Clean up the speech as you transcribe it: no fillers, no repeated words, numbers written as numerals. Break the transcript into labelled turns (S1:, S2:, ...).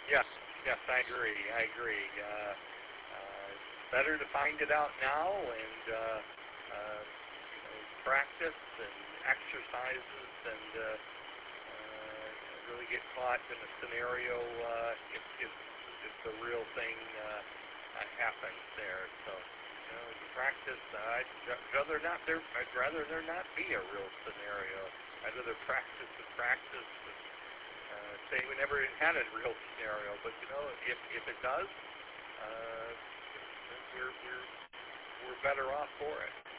S1: Yes, yes, I agree. I agree. Better to find it out now and practice and exercises and really get caught in a scenario if the real thing happens there. So, the practice, I'd rather there not be a real scenario. I'd rather practice and practice and say we never had a real scenario. But if it does, we're better off for it.